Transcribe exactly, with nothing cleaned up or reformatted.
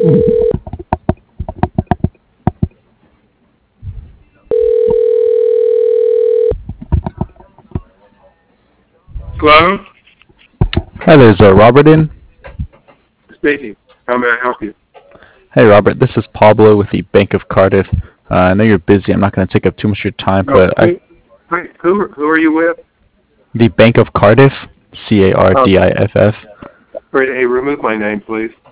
Hello? Hi, there's uh, Robert in. Speaking. How may I help you? Hey, Robert, this is Pablo with the Bank of Cardiff. Uh, I know you're busy. I'm not going to take up too much of your time, No, but I, who, wait, who, who are you with? the Bank of Cardiff, C A R Uh, D I F F. hey, remove my name, please.